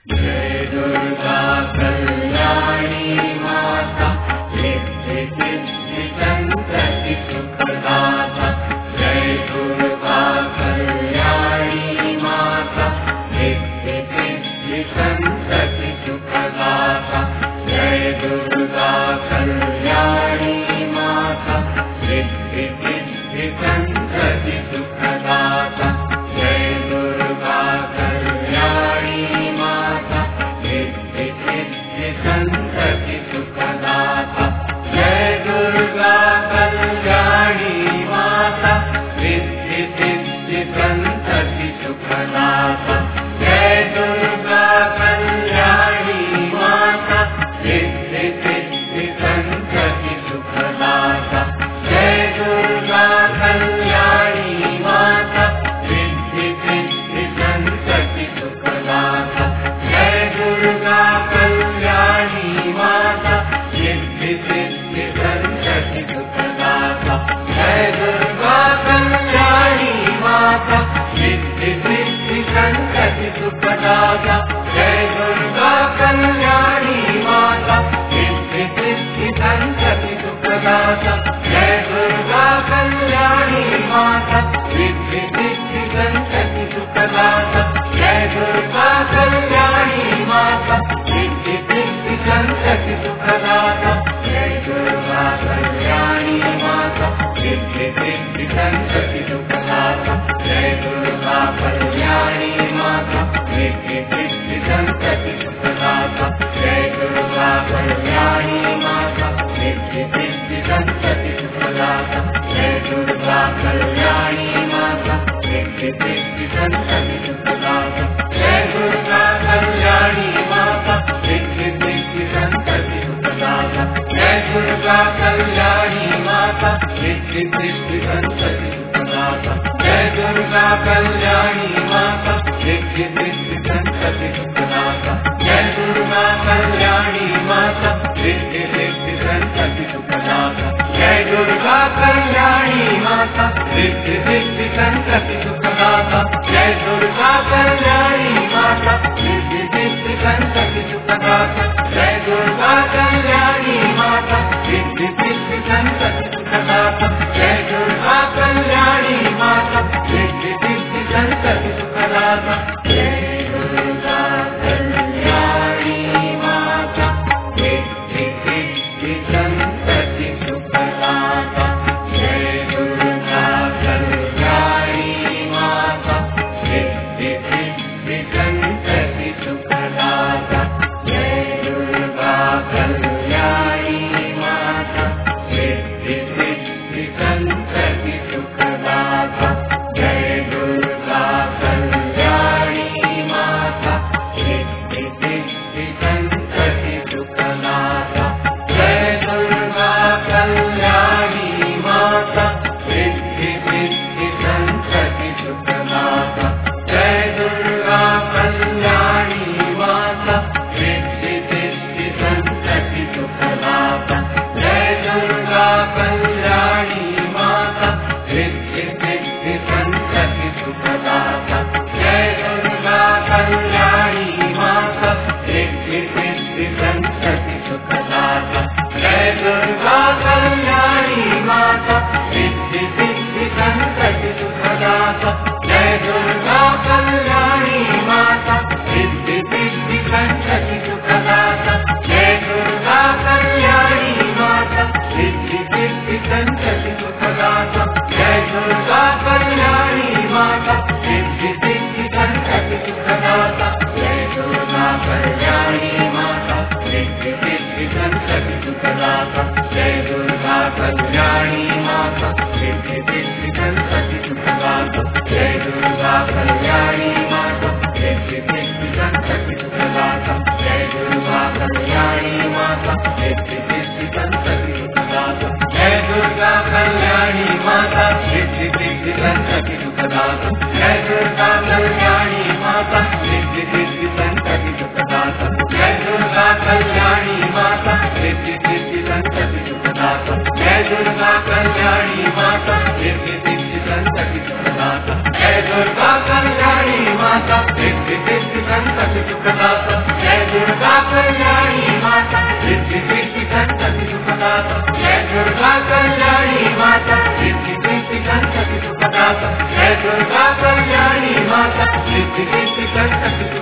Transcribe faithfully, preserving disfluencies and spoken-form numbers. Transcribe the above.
जय दुर्गा कल्याणी माता सिद्धि सिद्धि संतति सुखदाता। जय दुर्गा कल्याणी माता सिद्धि सिद्धि संतति सुखदाता। जय दुर्गा कल्याणी माता सिद्धि सिद्धि संतति सुखदाता। जय दुर्गा कल्याणी माता सिद्धि सिद्धि संतति सुखदाता। जय दुर्गा कल्याणी माता सिद्धि सिद्धि संतति सुखदाता। जय दुर्गा कल्याणी माता सिद्धि सिद्धि संतति सुखदाता। जय दुर्गा कल्याणी माता सिद्धि सिद्धि संतति सुखदाता। जय दुर्गा कल्याणी माता सिद्धि सिद्धि संतति सुखदाता। जय दुर्गा कल्याणी माता सिद्धि सिद्धि संतति सुखदाता। जय दुर्गा कल्याणी माता सिद्धि सिद्धि संतति सुखदाता। जय दुर्गा कल्याणी माता सिद्धि सिद्धि संतति सुखदाता। जय दुर्गा कल्याणी माता सिद्धि सिद्धि संतति सुखदाता। जय दुर्गा कल्याणी माता सिद्धि सिद्धि संतति सुखदाता। जय दुर्गा कल्याणी माता सिद्धि सिद्धि संतति सुखदाता। जय दुर्गा कल्याणी माता सिद्धि सिद्धि संतति सुखदाता। जय दुर्गा कल्याणी माता सिद्धि सिद्धि संतति सुखदाता। जय दुर्गा कल्याणी माता सिद्धि सिद्धि संतति सुखदाता। जय दुर्गा कल्याणी माता सिद्धि सिद्धि संतति सुखदाता। जय दुर्गा कल्याणी माता सिद्धि सिद्धि संतति सुखदाता। जय दुर्गा कल्याणी माता सिद्धि सिद्धि संतति सुखदाता। जय दुर्गा कल्याणी माता सिद्धि सिद्धि संतति सुखदाता। जय दुर्गा कल्याणी माता सिद्धि सिद्धि संतति सुखदाता। जय दुर्गा कल्याणी माता सिद्धि सिद्धि संतति सुखदाता। जय दुर्गा कल्याणी माता सिद्धि सिद्धि संतति सुखदाता। जय दुर्गा कल्याणी माता सिद्धि सिद्धि संतति सुखदाता। जय दुर्गा कल्याणी माता सिद्धि सिद्धि संतति सुखदाता। जय दुर्गा कल्याणी माता सिद्धि सिद्धि संतति सुखदाता। जय दुर्गा कल्याणी माता सिद्धि सिद्धि संतति सुखदाता। जय दुर्गा कल्याणी माता सिद्धि सिद्धि संतति सुखदाता। जय दुर्गा कल्याणी माता सिद्धि सिद्धि संतति सुखदाता। जय दुर्गा कल्याणी माता सिद्धि सिद्धि संतति सुखदाता। जय दुर्गा कल्याणी माता सिद्धि सिद्धि संतति सुखदाता। जय दुर्गा कल्याणी माता सिद्धि सिद्धि संतति सुखदाता। जय दुर्गा कल्याणी माता सिद्धि सिद्धि संतति सुखदाता। जय दुर्गा कल्याणी माता सिद्धि सिद्धि संतति सुखदाता। जय दुर्गा कल्याणी माता सिद्धि सिद्धि संतति सुखदाता। जय दुर्गा कल्याणी माता सिद्धि सिद्धि संतति सुखदाता। जय दुर्गा कल्याणी माता सिद्धि सिद्धि संतति सुखदाता। जय दुर्गा कल्याणी माता सिद्धि सिद्धि संतति सुखदाता। जय दुर्गा कल्याणी माता सिद्धि सिद्धि संतति सुखदाता। जय दुर्गा कल्याणी माता सिद्धि सिद्धि संतति सुखदाता। जय दुर्गा कल्याणी माता सिद्धि सिद्धि संतति सुखदाता। जय दुर्गा कल्याणी माता सिद्धि सिद्धि संतति सुखदाता। जय दुर्गा कल्याणी माता सिद्धि सिद्धि संतति सुखदाता। जय दुर्गा कल्याणी माता सिद्धि सिद्धि संतति सुखदाता जय दुर्गा कल्याणी माता रिद्धि सिद्धि संतति सुखदाता जय दुर्गा कल्याणी माता रिद्धि सिद्धि संतति सुखदाता जय दुर्गा कल्याणी माता रिद्धि सिद्धि संतति